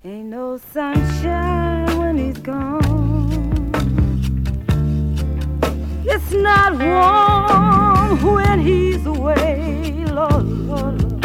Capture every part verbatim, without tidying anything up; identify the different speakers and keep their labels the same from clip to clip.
Speaker 1: Ain't no sunshine when he's gone. It's not warm when he's away, Lord, Lord, Lord.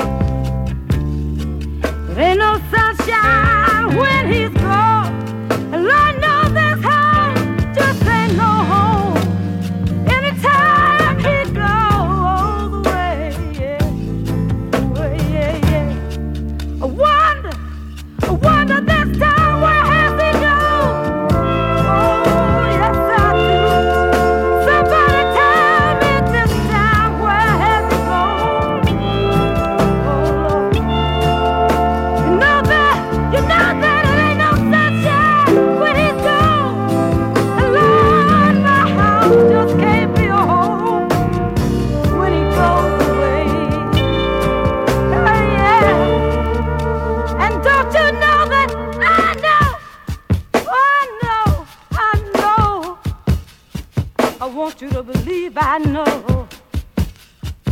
Speaker 1: There ain't no sunshine when he's gone. And Lord knows this home just ain't no home. Anytime he goes away, yeah, away, yeah, yeah. I wonder, I wonder this time where has he gone? Oh, yes I do. Somebody tell me this time where has he gone? Oh Lord, you know that, you know that it ain't no sunshine when he's gone. And Lord, my house just can't be a home when he goes away. Oh yeah, and don't you know that I know, oh, I know, I know. I want you to believe I know.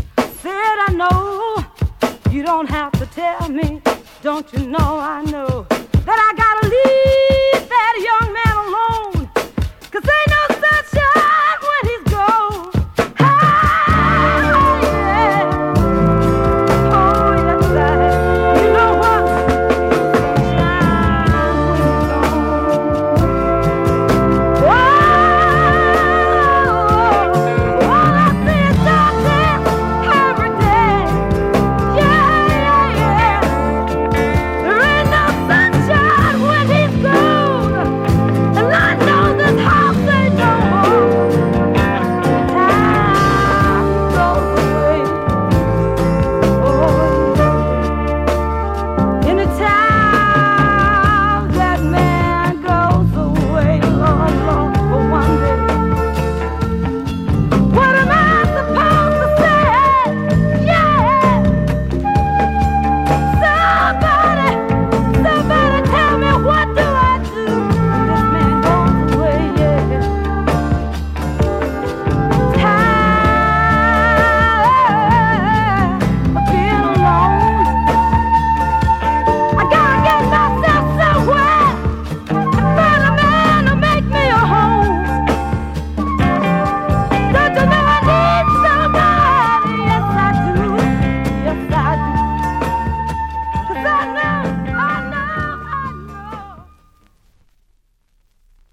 Speaker 1: Said I know. You don't have to tell me. Don't you know I know?